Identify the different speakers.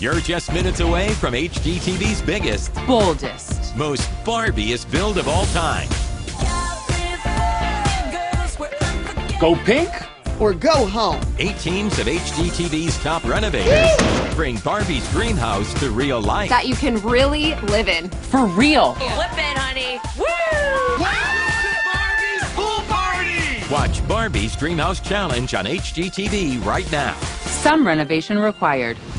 Speaker 1: You're just minutes away from HGTV's biggest,
Speaker 2: boldest,
Speaker 1: most Barbie-est build of all time.
Speaker 3: Go pink
Speaker 4: or go home.
Speaker 1: 8 teams of HGTV's top renovators bring Barbie's dream house to real life.
Speaker 5: That you can really live in.
Speaker 2: for real.
Speaker 6: Flip it, honey. Woo!
Speaker 3: Barbie's pool party!
Speaker 1: Watch Barbie's Dream House Challenge on HGTV right now.
Speaker 2: Some renovation required.